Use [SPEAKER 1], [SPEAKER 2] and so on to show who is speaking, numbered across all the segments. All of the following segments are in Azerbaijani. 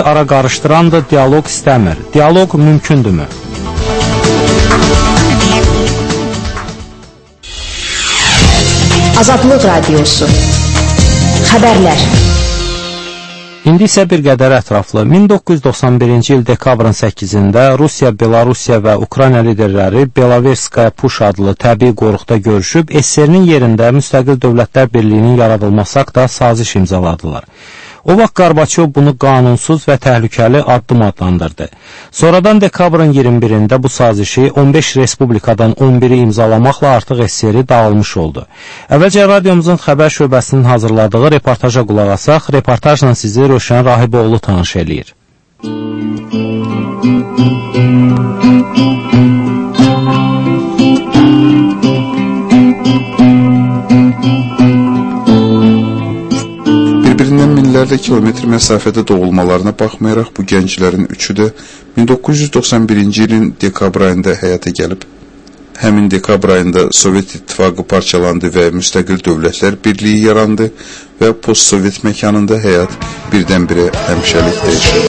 [SPEAKER 1] ara qarışdırandır, dialoq istəmir. Dialoq mümkündürmü?
[SPEAKER 2] Azadlıq Radiosu. Xəbərlər.
[SPEAKER 1] İndi isə bir qədər ətraflı. 1991-ci il dekabrın 8-də Rusiya, Belarusiya və Ukrayna liderləri Belaverskaya Push adlı təbii qoruqda görüşüb, SSR-nin yerində müstəqil dövlətlər birliyinin yaradılması haqqında saziş imzaladılar. O vaxt Qarbaçov bunu qanunsuz və təhlükəli addım adlandırdı. Sonradan dekabrın 21-də bu sazişi 15 respublikadan 11-i imzalamaqla artıq SSR dağılmış oldu. Əvvəlcə radiomuzun xəbər şöbəsinin hazırladığı reportaja qulaq asaq, reportajla sizi Rövşən Rahiboğlu tanış eləyir.
[SPEAKER 3] Bir-birindən minlərlə kilometr məsafədə doğulmalarına baxmayaraq bu gənclərin üçü də 1991-ci ilin dekabr ayında həyata gəlib. Həmin dekabr ayında Sovet İttifaqı parçalandı və müstəqil dövlətlər birliyi yarandı və post-sovet məkanında həyat birdən-birə həmişəlik dəyişdi.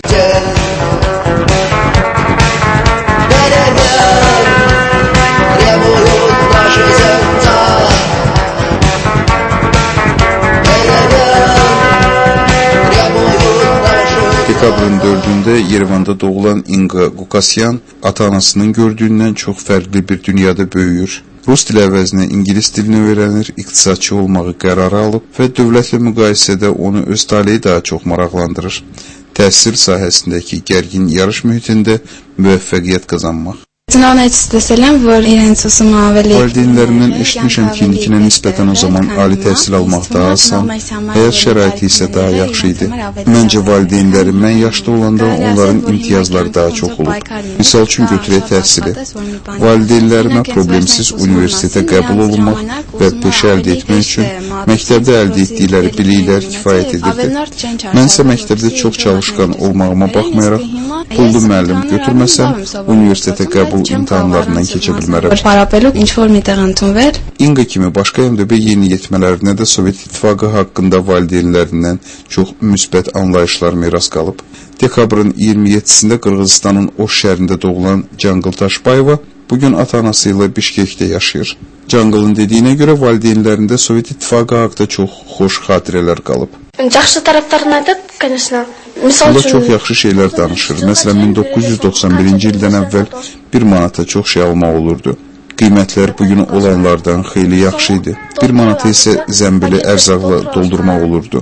[SPEAKER 3] Dekabrın 4-də Yerevanda doğulan Inga Qukasyan ata-anasının gördüyündən çox fərqli bir dünyada böyüyür. Rus dili əvəzinə ingilis dilini öyrənir, iqtisadçı olmağı qərara alıb və dövlətlə müqayisədə onu öz taleyi daha çox maraqlandırır. Təhsil sahəsindəki gərgin yarış mühitində müvəffəqiyyət qazanmaq. Valideynlərimdən eşitmişəm ki, indikinə nisbətən o zaman ali təhsil almaq daha asan, həyat şəraiti isə daha yaxşı idi. Məncə valideynlərim mən yaşda olanda onların imtiyazları daha çox olub. Misal üçün götürək təhsili. Valideynlərimə problemsiz universitetə qəbul olunmaq və peşə əldə etmək üçün məktəbdə əldə etdikləri biliklər kifayət edirdi. Mənsə məktəbdə çox çalışqan olmağıma baxmayaraq, pullu müəllim götürməsəm, universitetə qəbul imtahanlarından keçə bilmərəm. İnga kimi başqa MDB yeniyetmələrinə də Sovet İttifaqı haqqında valideynlərindən çox müsbət anlayışlar miras qalıb. Dekabrın 27-sində Qırğızstanın Oş şəhərində doğulan Cangıl Taşbayeva bugün ata-anası ilə Bişkekdə yaşayır. Cangılın dediyinə görə valideynlərində Sovet İttifaqı haqqında çox xoş xatirələr qalıb.
[SPEAKER 4] Yaxşı tərəflərini aytdı, конечно.
[SPEAKER 3] Onda çox yaxşı şeylər danışır. Məsələn, 1991-ci ildən əvvəl 1 manata çox şey almaq olurdu. Qiymətlər bugün olanlardan xeyli yaxşı idi. 1 manata isə zəmbili ərzaqla doldurmaq olurdu.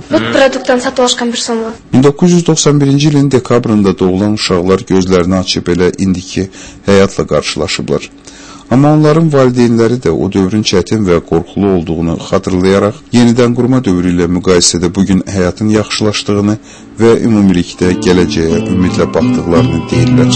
[SPEAKER 3] 1991-ci ilin dekabrında doğulan uşaqlar gözlərini açıb elə indiki həyatla qarşılaşıblar. Amma onların valideynləri də o dövrün çətin və qorxulu olduğunu xatırlayaraq, yenidən qurma dövrü ilə müqayisədə bugün həyatın yaxşılaşdığını və ümumilikdə gələcəyə ümidlə baxdıqlarını deyirlər.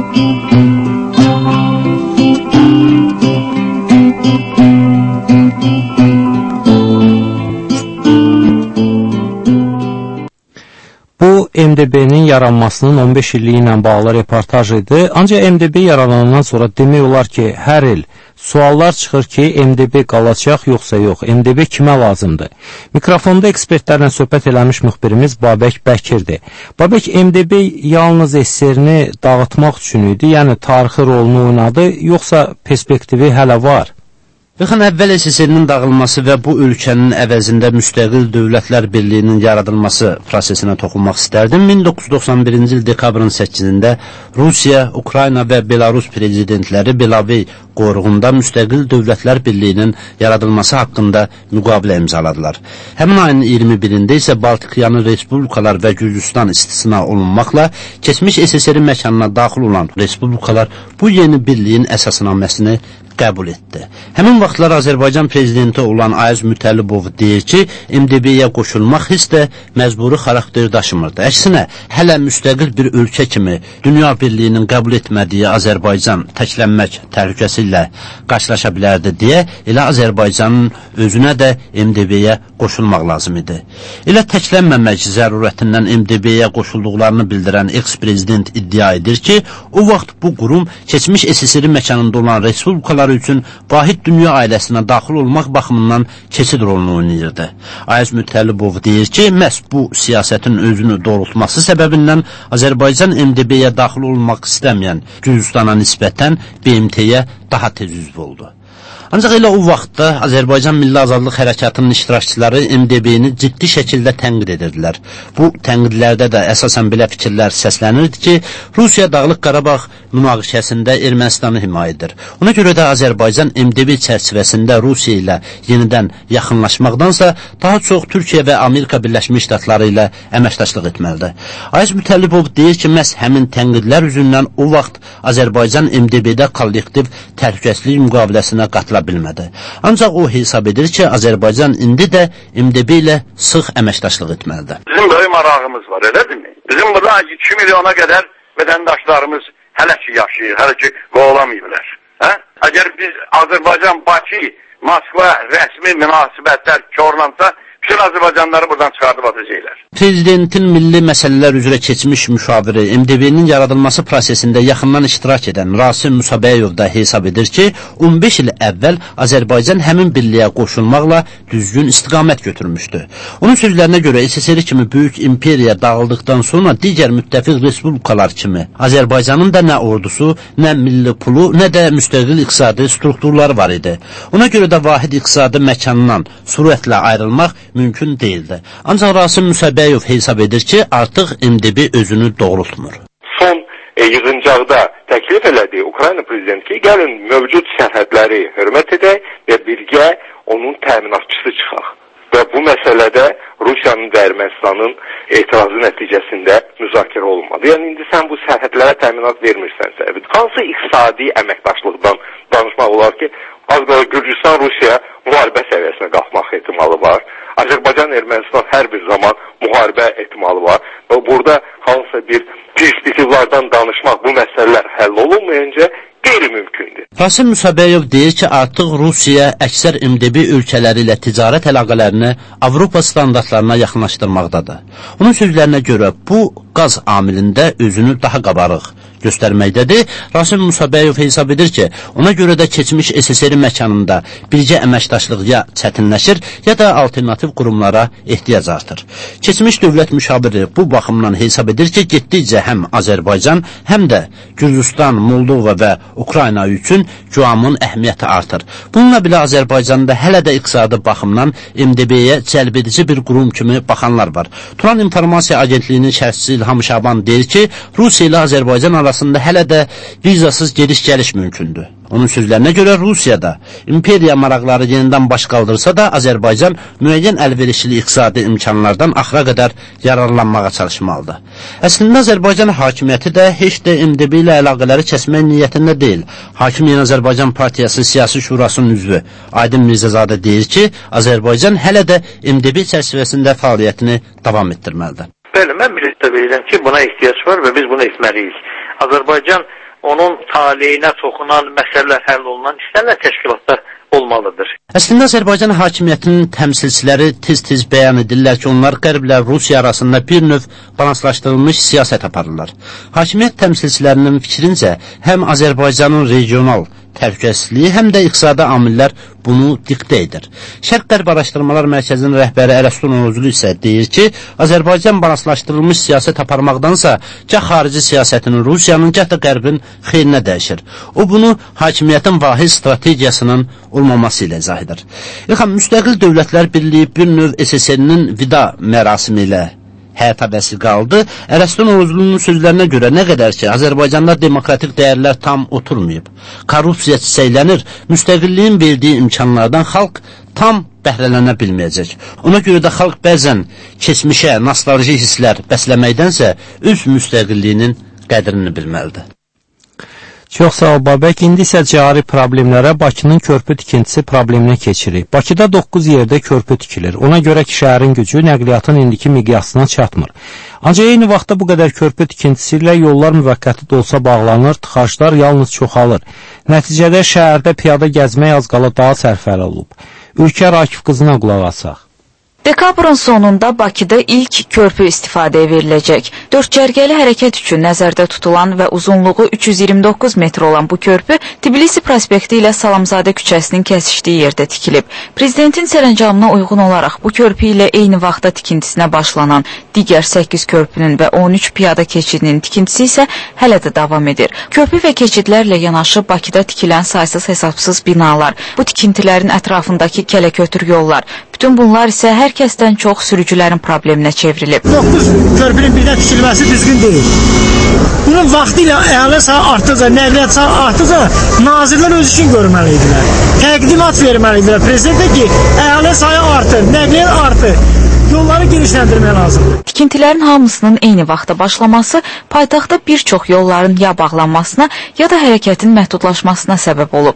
[SPEAKER 1] MDB-nin yaranmasının 15 illiyi ilə bağlı reportaj idi. Ancaq MDB yaranandan sonra demək olar ki, hər il suallar çıxır ki, MDB qalacaq yoxsa yox, MDB kimə lazımdır? Mikrofonda ekspertlərlə söhbət eləmiş müxbirimiz Babək Bəkirdir. Babək, MDB yalnız SSR-ni dağıtmaq üçün idi, yəni tarixi rolunu oynadı, yoxsa perspektivi hələ var?
[SPEAKER 5] Baxın, əvvəl SSR-nin dağılması və bu ölkənin əvəzində müstəqil dövlətlər birliyinin yaradılması prosesinə toxunmaq istərdim. 1991-ci il dekabrın 8-də Rusiya, Ukrayna və Belarus prezidentləri Belavey qoruğunda müstəqil dövlətlər birliyinin yaradılması haqqında müqavilə imzaladılar. Həmin ayın 21-də isə Baltikyanı respublikalar və Gürcüstan istisna olunmaqla keçmiş SSR-in məkanına daxil olan respublikalar bu yeni birliyin əsasnaməsini qəbul etdi. Həmin vaxtlar Azərbaycan prezidenti olan Ayaz Mütəllibov deyir ki, MDB-yə qoşulmaq heç də məcburi xarakter daşımırdı. Əksinə, hələ müstəqil bir ölkə kimi dünya birliyinin qəbul etmədiyi Azərbaycan təklənmək təhlükəsi ilə ilə qarşılaşa bilərdi deyə elə Azərbaycanın özünə də MDB-yə qoşulmaq lazım idi. Elə təklənməmək zərurətindən MDB-yə qoşulduqlarını bildirən eks-prezident iddia edir ki, o vaxt bu qurum keçmiş SSR məkanında olan respublikalar üçün vahid dünya ailəsinə daxil olmaq baxımından keçid rolunu oynayırdı. Ayaz Mütəllibov deyir ki, məhz bu siyasətin özünü doğrultması səbəbindən Azərbaycan MDB-yə daxil olmaq istəməyən Gürcüstana nisbətən BMT-yə daha tez üzv oldu. Ancaq elə o vaxtda Azərbaycan Milli Azadlıq Hərəkatının iştirakçıları MDB-ni ciddi şəkildə tənqid edirdilər. Bu tənqidlərdə də əsasən belə fikirlər səslənirdi ki, Rusiya Dağlıq Qarabağ münaqişəsində Ermənistanı himayə edir. Ona görə də Azərbaycan MDB çərçivəsində Rusiya ilə yenidən yaxınlaşmaqdansa daha çox Türkiyə və Amerika Birləşmiş Ştatları ilə əməkdaşlıq etməlidir. Ayaz Mütəllibov deyir ki, məhz həmin tənqidlər üzündən o vaxt Azərbaycan MDB-də kollektiv təhlükəsizlik müqaviləsinə qatıla bilmədi. Ancaq o hesab edir ki, Azərbaycan indi də MDB ilə sıx əməkdaşlıq etməlidir.
[SPEAKER 6] Bizim böyük marağımız var, elədirmi? Bizim burada 2 milyona qədər vətəndaşlarımız hələ ki yaşayır, hələ ki qovulamayıblar. Əgər biz Azərbaycan, Bakı, Moskva rəsmi münasibətlər korlansa, bütün Azərbaycanları buradan çıxardıb atacaqlar.
[SPEAKER 5] Prezidentin milli məsələlər üzrə keçmiş müşaviri, MDB-nin yaradılması prosesində yaxından iştirak edən Rasim Musabəyov da hesab edir ki, 15 il əvvəl Azərbaycan həmin birliyə qoşulmaqla düzgün istiqamət götürmüşdü. Onun sözlərinə görə SSR kimi böyük imperiya dağıldıqdan sonra digər müttəfiq respublikalar kimi Azərbaycanın da nə ordusu, nə milli pulu, nə də müstəqil iqtisadi strukturları var idi. Ona görə də vahid iqtisadi məkandan sürətlə ayrılmaq mümkün değildi. Ancaq Rasim Müsəbbəyov hesab edir ki, artıq MDB özünü doğrultmur.
[SPEAKER 7] Son yığıncaqda təklif elədiyi Ukrayna prezidenti ki, gəlin mövcud sərhədləri hörmət edək və birgə onun təminatçısı çıxaq. Və bu məsələdə Rusiyanın və Ermənistanın etirazı nəticəsində müzakirə olmadı. Yəni, indi sən bu sərhədlərə təminat vermirsənsə, hansı iqtisadi əməkdaşlıqdan danışmaq olar ki, az qala Gürcüstan Rusiya müharibə səviyyəsinə qalxmaq ehtimalı var. Azərbaycan Ermənistan hər bir zaman müharibə ehtimalı var. Və burada hansısa bir perspektivlardan danışmaq, bu məsələlər həll olunmayınca qeyri-mümkündür.
[SPEAKER 5] Rasim Müsəbbəyov deyir ki, artıq Rusiya əksər MDB ölkələri ilə ticarət əlaqələrini Avropa standartlarına yaxınlaşdırmaqdadır. Onun sözlərinə görə bu qaz amilində özünü daha qabarıq göstərməkdədir. Rasim Müsəbbəyov hesab edir ki, ona görə də keçmiş SSR məkanında birgə əməkdaşlıq ya çətinləşir, ya da alternativ qurumlara ehtiyac artır. Keçmiş dövlət müşaviri bu baxımdan hesab edir ki, getdikcə həm Azərbaycan, həm də Gürcüstan, Moldova və Ukrayna üçün güamın əhəmiyyəti artır. Bununla belə Azərbaycanda hələ də iqtisadi baxımdan MDB-yə cəlb edici bir qurum kimi baxanlar var. Turan İnformasiya Agentliyinin şərhçisi İlham Şaban deyir ki, Rusiya ilə Azərbaycan arasında hələ də vizasız gediş-gəliş mümkündür. Onun sözlərinə görə Rusiyada imperiya maraqları yenidən baş qaldırsa da Azərbaycan müəyyən əlverişli iqtisadi imkanlardan axıra qədər yararlanmağa çalışmalıdır. Əslində Azərbaycan hakimiyyəti də heç də MDB ilə əlaqələri kəsmək niyyətində deyil. Hakim Yeni Azərbaycan Partiyası Siyasi Şurasının üzvü Aydın Mirzəzadə deyir ki, Azərbaycan hələ də MDB çərçivəsində fəaliyyətini davam etdirməlidir.
[SPEAKER 8] Bəli, mən birlikdə bilirəm ki, buna ehtiyac var və biz bunu etməliyik. Azərbaycan onun taleyinə toxunan məsələlər həll olunan istənilən təşkilatlar olmalıdır.
[SPEAKER 5] Əslində Azərbaycan hakimiyyətinin təmsilçiləri tez-tez bəyan edirlər ki, onlar Qərblə Rusiya arasında bir növ balanslaşdırılmış siyasət aparırlar. Hakimiyyət təmsilçilərinin fikrincə, həm Azərbaycanın regional təhlükəsizliyi, həm də iqtisadi amillər bunu diktə edir. Şərq-Qərb Araşdırmalar Mərkəzinin rəhbəri Ərəstun Oğuzlu isə deyir ki, Azərbaycan balanslaşdırılmış siyasət aparmaqdansa, gah xarici siyasətinin Rusiyanın, gah da Qərbin xeyrinə dəyişir. O bunu hakimiyyətin vahid strategiyasının olmaması ilə izah edir. Müstəqil Dövlətlər Birliyi bir növ SSR-nin vida mərasimi ilə həyata vəsil qaldı. Ərəstun Oğuzlunun sözlərinə görə nə qədər ki, Azərbaycanda demokratik dəyərlər tam oturmayıb, korrupsiya çiçəklənir, müstəqilliyin verdiyi imkanlardan xalq tam bəhrələnə bilməyəcək. Ona görə də xalq bəzən keçmişə nostalji hisslər bəsləməkdənsə öz müstəqilliyinin qədrini bilməlidir.
[SPEAKER 1] Çox sağ ol Babək. İndi isə cari problemlərə Bakının körpü tikintisi probleminə keçirik. Bakıda 9 yerdə körpü tikilir. Ona görə ki, şəhərin gücü nəqliyyatın indiki miqyasına çatmır. Ancaq eyni vaxtda bu qədər körpü tikintisi ilə yollar müvəqqəti də olsa bağlanır, tıxaclar yalnız çoxalır. Nəticədə şəhərdə piyada gəzmək az qala daha sərfəli olub. Ülkər Akif qızına qulaq asaq.
[SPEAKER 9] Dekabrın sonunda Bakıda ilk körpü istifadəyə veriləcək. Dördcərgəli hərəkət üçün nəzərdə tutulan və uzunluğu 329 metr olan bu körpü Tbilisi prospekti ilə Salamzadə küçəsinin kəsişdiyi yerdə tikilib. Prezidentin sərəncamına uyğun olaraq bu körpü ilə eyni vaxtda tikintisinə başlanan digər 8 körpünün və 13 piyada keçidinin tikintisi isə hələ də davam edir. Körpü və keçidlərlə yanaşı Bakıda tikilən saysız hesabsız binalar, bu tikintilərin ətrafındakı kələ-kötür yollar, bütün bunlar isə hər kəsdən çox sürücülərin probleminə çevrilib.
[SPEAKER 10] 9 körpünün birdən tikilməsi düzgün deyil. Bunun vaxtı ilə əhali sayı artdıqca, nəqliyyat sayı artdıqca nazirlər öz işini görməliydilər. Təqdimat verməliydilər prezidentə ki, əhali sayı artır, nəqliyyat artır. Yolları genişləndirmək lazımdır.
[SPEAKER 9] Tikintilərin hamısının eyni vaxtda başlaması paytaxtda bir çox yolların ya bağlanmasına, ya da hərəkətin məhdudlaşmasına səbəb olub.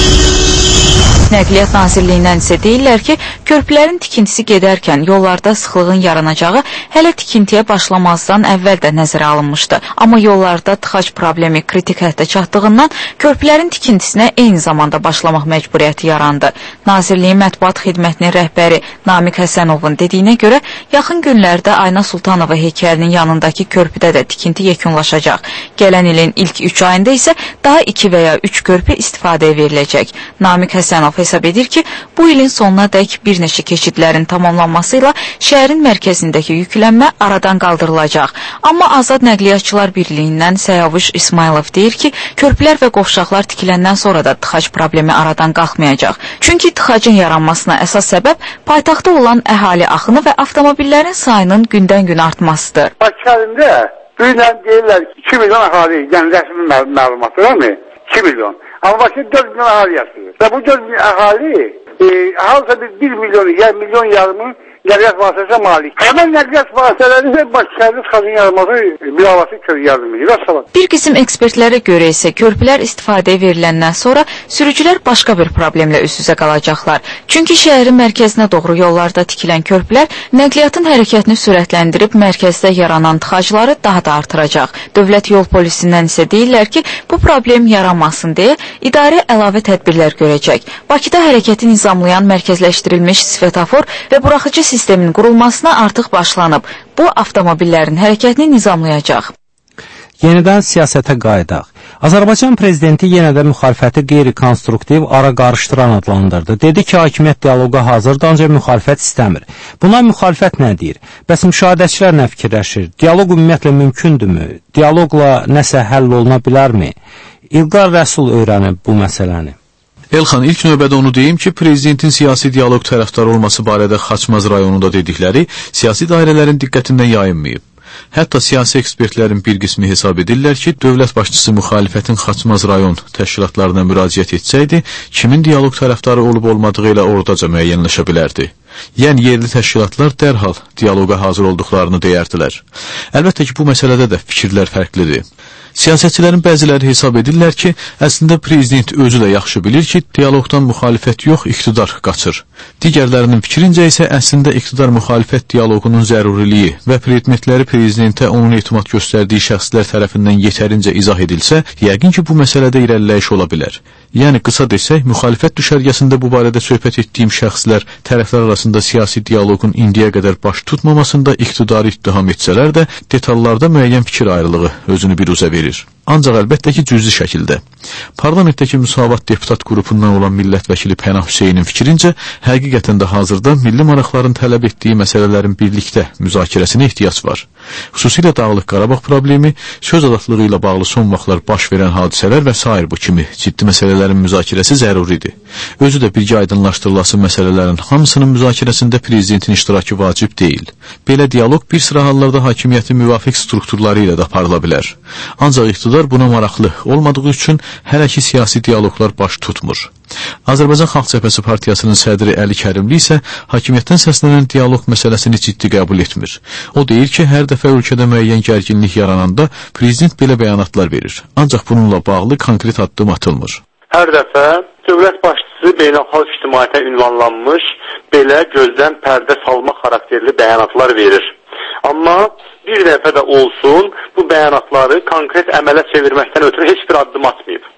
[SPEAKER 9] Nəqliyyat Nazirliyindən isə deyirlər ki, körpülərin tikintisi gedərkən yollarda sıxlığın yaranacağı hələ tikintiyə başlamazdan əvvəl də nəzərə alınmışdı. Amma yollarda tıxac problemi kritik həddə çatdığından körpülərin tikintisinə eyni zamanda başlamaq məcburiyyəti yarandı. Nazirliyin mətbuat xidmətinin rəhbəri Namiq Həsənovun dediyinə görə, yaxın günlərdə Ayna Sultanova heykəlinin yanındakı körpüdə də tikinti yekunlaşacaq. Gələn ilin ilk 3 ayında isə daha 2 və ya 3 körpü istifadəyə veriləcək. Namiq Həsənov hesab edir ki, bu ilin sonuna dək bir neçə keçidlərin tamamlanması ilə şəhərin mərkəzindəki yüklənmə aradan qaldırılacaq. Amma Azad Nəqliyyatçılar Birliyindən Səyavuş İsmailov deyir ki, körpülər və qovşaqlar tikiləndən sonra da tıxac problemi aradan qalxmayacaq. Çünki tıxacın yaranmasına əsas səbəb paytaxtda olan əhali axını və avtomobillərin sayının gündən-gün artmasıdır.
[SPEAKER 11] Bakıda dünən deyirlər ki, 2 milyon əhali, yəni rəsmi məlumatı var mı? 2 milyon. Amma Bakıda 4 milyon əhali yaşayır. Və bu 4 milyon əhali halsa 1 milyon, yəni milyon yarımı nəqliyyat vasitəsinə malik. Həmən nəqliyyat vasitələri isə Bakıda tıxacın yaranması bilavasitə köy yardım edir.
[SPEAKER 9] Bir qism ekspertlərə görə isə körpülər istifadəyə veriləndən sonra sürücülər başqa bir problemlə üz-üzə qalacaqlar. Çünki şəhərin mərkəzinə doğru yollarda tikilən körpülər nəqliyyatın hərəkətini sürətləndirib mərkəzdə yaranan tıxacları daha da artıracaq. Dövlət yol polisindən isə deyirlər ki, bu problem yaranmasın deyə idarə əlavə tədbirlər görəcək. Bakıda hərəkəti nizamlayan mərkəzləşdirilmiş svetofor və buraxıcı sistemin qurulmasına artıq başlanıb. Bu, avtomobillərin hərəkətini nizamlayacaq.
[SPEAKER 1] Yenidən siyasətə qayıdaq. Azərbaycan prezidenti yenə də müxalifəti qeyri-konstruktiv, ara qarışdıran adlandırdı. Dedi ki, hakimiyyət dialoqa hazırdır, ancaq müxalifət istəmir. Buna müxalifət nə deyir? Bəs müşahidəçilər nə fikirləşir? Dialoq ümumiyyətlə mümkündürmü? Dialoqla nəsə həll oluna bilərmi? İlqar Rəsul öyrənib bu məsələni.
[SPEAKER 12] Elxan, ilk növbədə onu deyim ki, prezidentin siyasi dialoq tərəfdarı olması barədə Xaçmaz rayonunda dedikləri siyasi dairələrin diqqətindən yayınmayıb. Hətta siyasi ekspertlərin bir qismi hesab edirlər ki, dövlət başçısı müxalifətin Xaçmaz rayon təşkilatlarına müraciət etsəydi, kimin dialoq tərəfdarı olub-olmadığı ilə oradaca müəyyənləşə bilərdi. Yəni, yerli təşkilatlar dərhal dialoqa hazır olduqlarını deyərdilər. Əlbəttə ki, bu məsələdə də fikirlər fərqlidir. Siyasətçilərin bəziləri hesab edirlər ki, əslində prezident özü də yaxşı bilir ki, dialoqdan müxalifət yox, iqtidar qaçır. Digərlərinin fikrincə isə əslində iqtidar-müxalifət dialoqunun zəruriliyi və predmetləri prezidentə onun etimad göstərdiyi şəxslər tərəfindən yetərincə izah edilsə, yəqin ki, bu məsələdə irəliləyiş ola bilər. Yəni, qısa desək, müxalifət düşərgəsində bu barədə söhbət etdiyim şəxslər tərəflər arasında siyasi dialoqun indiyə qədər baş tutmamasında iqtidarı ittiham etsələr də, detallarda müəyyən fikir ayrılığı özünü biruzə verir. Ancaq əlbəttə ki, cüzi şəkildə. Parlamentdəki Müsavat deputat qrupundan olan millət vəkili Pənah Hüseynin fikrincə, həqiqətən də hazırda milli maraqların tələb etdiyi məsələlərin birlikdə müzakirəsinə ehtiyac var. Xüsusilə Dağlıq Qarabağ problemi, söz azadlığı ilə bağlı son vaxtlar baş verən hadisələr və s. bu kimi ciddi məsələlərin müzakirəsi zəruridir. Özü də birgə aydınlaşdırılası məsələlərin hamısının müzakirəsində prezidentin iştirakı vacib deyil. Belə dialoq bir sıra hallarda hakimiyyətin müvafiq strukturları ilə də aparıla bilər. Ancaq iqtidar buna maraqlı olmadığı üçün hələ ki siyasi dialoqlar baş tutmur. Azərbaycan Xalq Cəbhəsi Partiyasının sədri Əli Kərimli isə hakimiyyətdən səslənən dialoq məsələsini ciddi qəbul etmir. O deyir ki, hər dəfə ölkədə müəyyən gərginlik yarananda prezident belə bəyanatlar verir. Ancaq bununla bağlı konkret addım atılmır.
[SPEAKER 7] Hər dəfə dövlət başçısı beynəlxalq ictimaiyyətə ünvanlanmış belə gözdən pərdə salma xarakterli bəyanatlar verir. Amma bir dəfə də olsun bu bəyanatları konkret əmələ çevirməkdən ötürü heç bir addım atmayıb.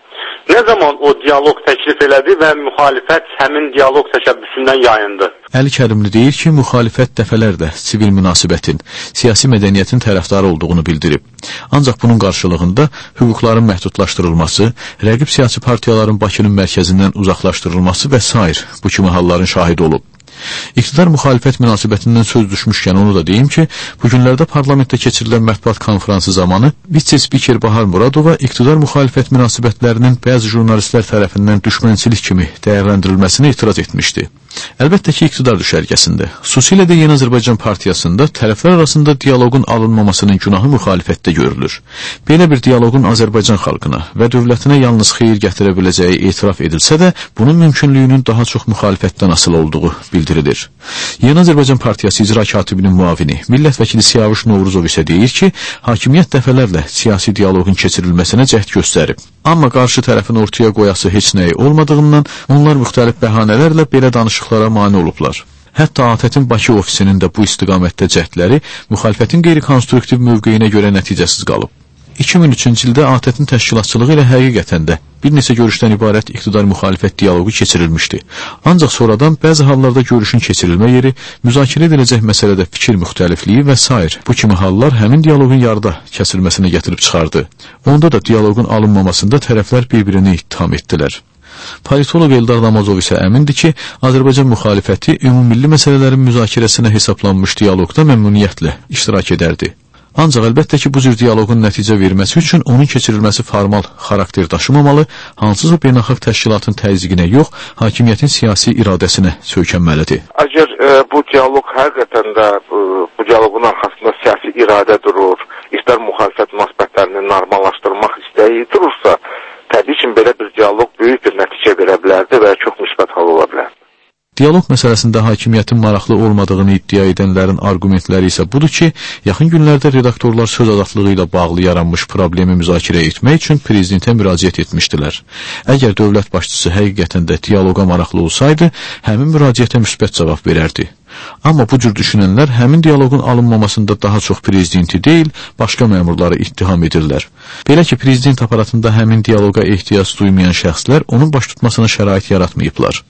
[SPEAKER 7] Nə zaman o dialoq təklif elədi və müxalifət həmin dialoq təşəbbüsündən yayındı?
[SPEAKER 12] Əli Kərimli deyir ki, müxalifət dəfələrlə sivil münasibətin, siyasi mədəniyyətin tərəfdarı olduğunu bildirib. Ancaq bunun qarşılığında hüquqların məhdudlaşdırılması, rəqib siyasi partiyaların Bakının mərkəzindən uzaqlaşdırılması və s. bu kimi halların şahidi olub. İqtidar-müxalifət münasibətindən söz düşmüşkən onu da deyim ki, bu günlərdə parlamentdə keçirilən mətbuat konfransı zamanı vitse-spiker Bahar Muradova iqtidar-müxalifət münasibətlərinin bəzi jurnalistlər tərəfindən düşmənçilik kimi dəyərləndirilməsini etiraz etmişdi. Əlbəttə ki, iqtidar düşərgəsində, xüsusilə də Yeni Azərbaycan Partiyasında tərəflər arasında dialoqun alınmamasının günahı müxalifətdə görülür. Belə bir dialoqun Azərbaycan xalqına və dövlətinə yalnız xeyir gətirə biləcəyi etiraf edilsə də, bunun mümkünlüyünün daha çox müxalifətdən asılı olduğu bildirilir. Yeni Azərbaycan Partiyası icra katibinin muavini, millət vəkili Siyavuş Novruzov isə deyir ki, hakimiyyət dəfələrlə siyasi dialoqun keçirilməsinə cəhd göstərib. Amma qarşı tərəfin ortaya qoyası heç nəyi olmadığından, onlar müxtəlif bəhanələrlə belə danışıqlara mane olublar. Hətta ATƏT-in Bakı ofisinin də bu istiqamətdə cəhdləri müxalifətin qeyri-konstruktiv mövqeyinə görə nəticəsiz qalıb. 2003-cü ildə ATƏT-in təşkilatçılığı ilə həqiqətən də bir neçə görüşdən ibarət iqtidar-müxalifət dialoqu keçirilmişdi. Ancaq sonradan bəzi hallarda görüşün keçirilmə yeri, müzakirə ediləcək məsələdə fikir müxtəlifliyi və s. bu kimi hallar həmin dialoqun yarıda kəsilməsinə gətirib çıxardı. Onda da dialoqun alınmamasında tərəflər bir-birini ittiham etdilər. Politolog Eldar Namazov isə əmindir ki, Azərbaycan müxalifəti ümummilli məsələlərin müzakirəsinə hesablanmış dialoqda məmnuniyyətlə iştirak edərdi. Ancaq əlbəttə ki, bu cür dialoqun nəticə verməsi üçün onun keçirilməsi formal xarakter daşımamalı, hansısa beynəlxalq təşkilatın təzyiqinə yox, hakimiyyətin siyasi iradəsinə söykənməlidir.
[SPEAKER 7] Əgər bu dialoq həqiqətən də bu dialoqun arxasında siyasi iradə durur, iqtidar müxalifət münasibətlərini normallaşdırmaq istəyi durursa, təbii ki, belə bir dialoq böyük bir nəticə verə bilərdi və çox müsbət hal ola bilər.
[SPEAKER 12] Dialoq məsələsində hakimiyyətin maraqlı olmadığını iddia edənlərin argumentləri isə budur ki, yaxın günlərdə redaktorlar söz azadlığı ilə bağlı yaranmış problemi müzakirə etmək üçün prezidentə müraciət etmişdilər. Əgər dövlət başçısı həqiqətən də dialoqa maraqlı olsaydı, həmin müraciətə müsbət cavab verərdi. Amma bu cür düşünənlər həmin dialoqun alınmamasında daha çox prezidenti deyil, başqa məmurları ittiham edirlər. Belə ki, prezident aparatında həmin dialoqa ehtiyac duymayan şəxslər onun baş tutmasına şərait yaratmayıblar.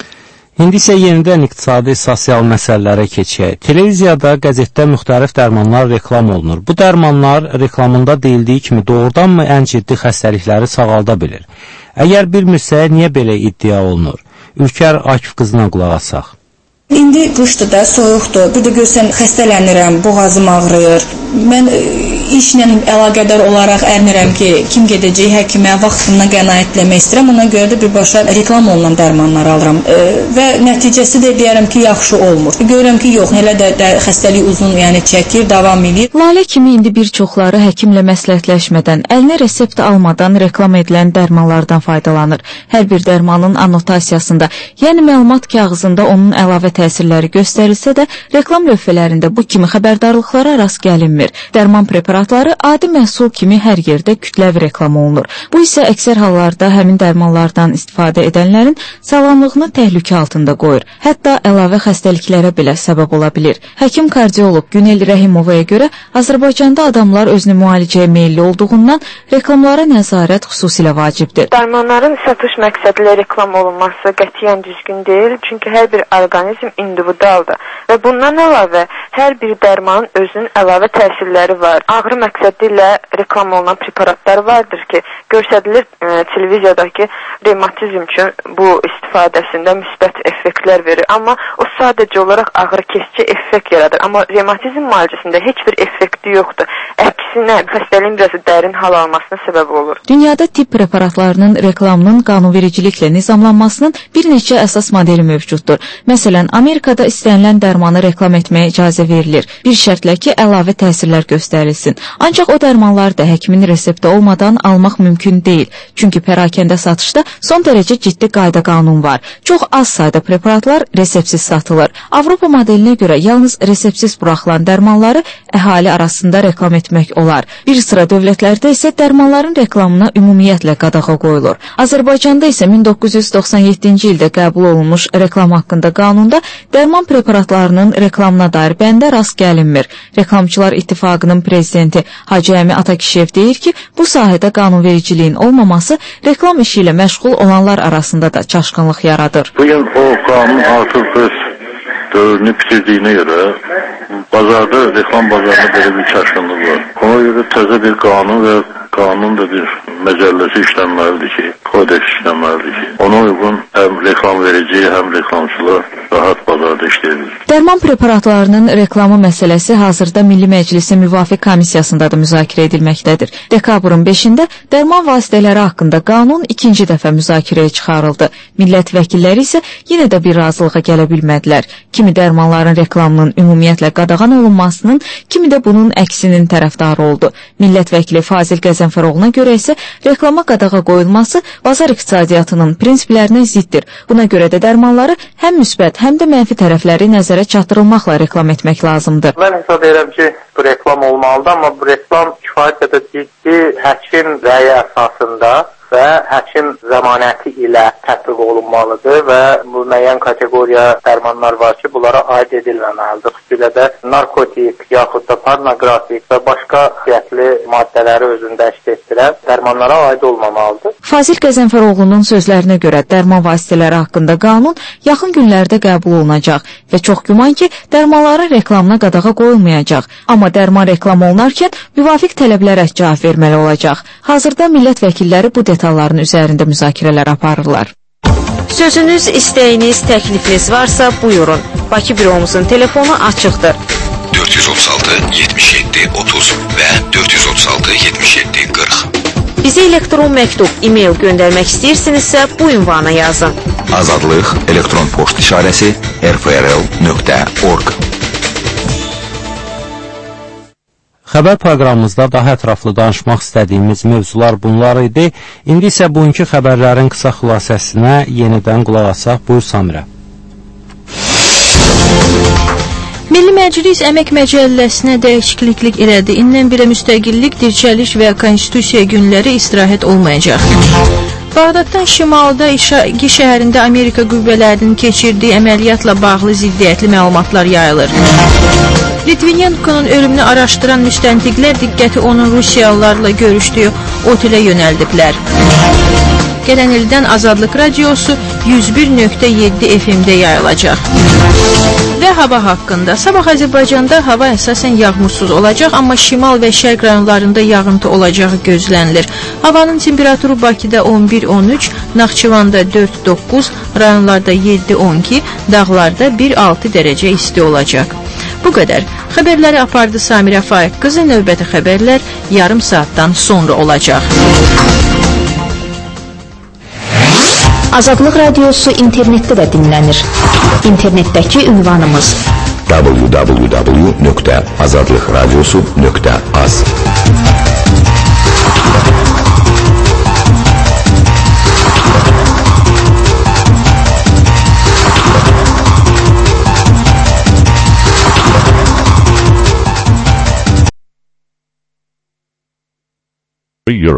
[SPEAKER 1] İndi isə yenidən iqtisadi, sosial məsələlərə keçək. Televiziyada, qəzetdə müxtəlif dərmanlar reklam olunur. Bu dərmanlar reklamında deyildiyi kimi doğrudanmı ən ciddi xəstəlikləri sağalda bilir? Əgər bilmirsə, niyə belə iddia olunur? Ülkər Akif qızına qulaq asaq.
[SPEAKER 13] İndi qışdır da, soyuqdur. Bir də görsən, xəstələnirəm, boğazım ağrıyır. Mən işlə əlaqədar olaraq ərmirəm ki, kim gedəcək həkimə, vaxtından qənaətləmək istəyirəm. Ona görə də birbaşa reklam olunan dərmanlar alıram. Və nəticəsi də deyərəm ki, yaxşı olmur. Görürəm ki, yox, elə də xəstəlik uzun çəkir, davam edir.
[SPEAKER 9] Lalə kimi indi bir çoxları həkimlə məsləhətləşmədən, əlinə resept almadan reklam edilən dərmanlardan faydalanır. Hər bir dərmanın annotasiyasında, yəni məlumat kağızında onun əlavə təsirləri göstərilsə də, reklam lövhələrində bu kimi xəbərdarlıqlara rast gəlinmir. Dərman preparatları adi məhsul kimi hər yerdə kütləvi reklam olunur. Bu isə əksər hallarda həmin dərmanlardan istifadə edənlərin sağlamlığını təhlükə altında qoyur. Hətta əlavə xəstəliklərə belə səbəb ola bilir. Həkim kardioloq Günel Rəhimovaya görə Azərbaycanda adamlar özünü müalicəyə meyilli olduğundan reklamlara nəzarət xüsusilə vacibdir.
[SPEAKER 14] Dərmanların satış məqsədli reklam olunması qətiyyən düzgün deyil, çünki hər bir orqanizm individualdır və bundan əlavə hər bir dərmanın özünün əlavə təsirləri var. Ağrı məqsədi ilə reklam olunan preparatlar vardır ki, göstərilir televiziyadakı revmatizm üçün bu istifadəsində müsbət effektlər verir. Amma o sadəcə olaraq ağrı kesici effekt yaradır. Amma revmatizm müalicəsində heç bir effekti yoxdur. Əksinə, xəstəliyin biraz dərin hal almasına səbəb olur.
[SPEAKER 9] Dünyada tibb preparatlarının reklamının qanunvericiliklə nizamlanmasının bir neçə əsas modeli mövcuddur. Məsələn, Amerikada istənilən dərmanı reklam etməyə icazə verilir. Bir şərtlə ki, əlavə təsirlər göstərilsin. Ancaq o dərmanları da həkimin resepti olmadan almaq mümkün deyil. Çünki pərakəndə satışda son dərəcə ciddi qayda qanun var. Çox az sayda preparatlar reseptsiz satılır. Avropa modelinə görə yalnız reseptsiz buraxılan dərmanları əhali arasında reklam etmək olar. Bir sıra dövlətlərdə isə dərmanların reklamına ümumiyyətlə qadağa qoyulur. Azərbaycanda isə 1997-ci ildə qəbul olunmuş reklam haqqında qanunda dərman preparatlarının reklamına dair bəndə rast gəlinmir. Reklamçılar İttifaqının prezidenti Hacı Əmi Atakişiyev deyir ki, bu sahədə qanunvericiliyin olmaması reklam işi ilə məşğul olanlar arasında da çaşqınlıq yaradır.
[SPEAKER 15] Bugün o qanun artıq öz dövrünü bitirdiyinə görə bazarda, reklam bazarında belə bir çaşqınlıq var. Ona görə təzə bir qanun və qanun da bir məcəlləsi işlənməlidir ki, kodeks işlənməlidir ki, ona uyğun həm reklam verici, həm reklamçılar rahat bazarda işləyilir.
[SPEAKER 9] Dərman preparatlarının reklamı məsələsi hazırda Milli Məclisin müvafiq komissiyasında da müzakirə edilməkdədir. Dekabrın 5-də dərman vasitələri haqqında qanun ikinci dəfə müzakirəyə çıxarıldı. Millət vəkilləri isə yenə də bir razılığa gələ bilmədilər. Kimi dərmanların reklamının ümumiyyətlə qadağan olunmasının, kimi də bunun əksinin tərəfdarı oldu. Millət vəkili Fazil Qəzənfəroğlu'na görə isə reklama qadağa qoyulması bazar iqtisadiyyatının prinsiplərinə ziddir. Buna görə də dərmanları həm müsbət, həm də mənfi tərəfləri nəzərə çatdırılmaqla reklam etmək lazımdır.
[SPEAKER 8] Mən hesab edirəm ki, bu reklam olmalıdır, amma bu reklam kifayət qədər ciddi həkim rəyi əsasında və həkim zəmanəti ilə tətbiq olunmalıdır və bu müəyyən kateqoriya dərmanlar var ki, bunlara aid edilməməlidir. Xüsusilə də narkotik, yaxud da pornoqrafik və başqa xüsusiyyətli maddələri özündə əks etdirən dərmanlara aid olmamalıdır.
[SPEAKER 9] Fazil Qəzənfəroğlu'nun sözlərinə görə dərman vasitələri haqqında qanun yaxın günlərdə qəbul olunacaq və çox güman ki, dərmanların reklamına qadağa qoyulmayacaq. Amma dərman reklam olunarkən müvafiq tələblərə cavab verməli olacaq. Hazırda millət vəkilləri bu detalların üzərində müzakirələr aparırlar.
[SPEAKER 2] Sözünüz, istəyiniz, təklifiniz varsa buyurun. Bakı büromuzun telefonu açıqdır.
[SPEAKER 16] 436 77 30 və 436 77 40.
[SPEAKER 2] Bizə elektron məktub, e-mail göndərmək istəyirsinizsə bu ünvana yazın.
[SPEAKER 16] Azadlıq elektron poçt işarəsi rfrl.org.
[SPEAKER 1] Xəbər proqramımızda daha ətraflı danışmaq istədiyimiz mövzular bunlar idi. İndi isə bugünkü xəbərlərin qısa xülasəsinə yenidən qulaq asaq. Buyur Samirə.
[SPEAKER 17] Milli Məclis Əmək Məcəlləsinə dəyişiklik elədi. İndən birə müstəqillik, dirçəliş və konstitusiya günləri istirahət olmayacaq. Bağdaddan şimalda İşaqi şəhərində Amerika qüvvələrinin keçirdiyi əməliyyatla bağlı ziddiyyətli məlumatlar yayılır. Litvinenko'nun ölümünü araşdıran müstəntiqlər diqqəti onun Rusiyalılarla görüşdüyü otelə yönəldiblər. Gələn ildən Azadlıq radiosu 101.7 FM-də yayılacaq. Və hava haqqında. Sabah Azərbaycanda hava əsasən yağmursuz olacaq, amma şimal və şərq rayonlarında yağıntı olacağı gözlənilir. Havanın temperaturu Bakıda 11-13, Naxçıvanda 4-9, rayonlarda 7-12, dağlarda 1-6 dərəcə isti olacaq. Bu qədər. Xəbərləri apardı Samirə Faiq qızı. Növbəti xəbərlər yarım saatdan sonra olacaq.
[SPEAKER 2] Azadlıq radiosu internetdə də dinlənir. İnternetdəki ünvanımız
[SPEAKER 16] www.azadlıqradiosu.az.
[SPEAKER 18] €1